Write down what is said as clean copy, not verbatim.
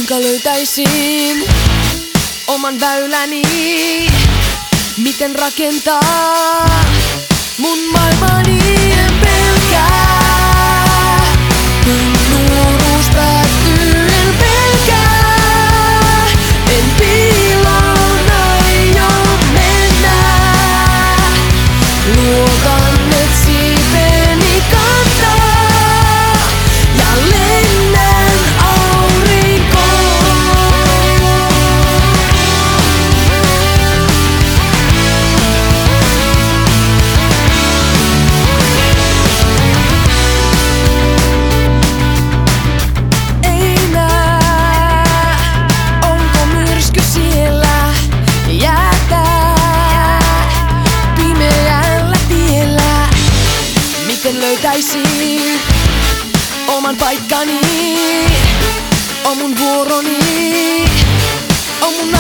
Kuinka löytäisin oman väyläni? Miten rakentaa mun maailmani? En pelkää, kun nuoruus päättyy. En pelkää, en piiloon aio mennä. Luotan, et siipeni kantaa ja lennän aurinkoon. Ei näe, onko myrsky siellä? Jäätää pimeällä tiellä. Miten löytäisin oman paikkani? On mun vuoroni, on mun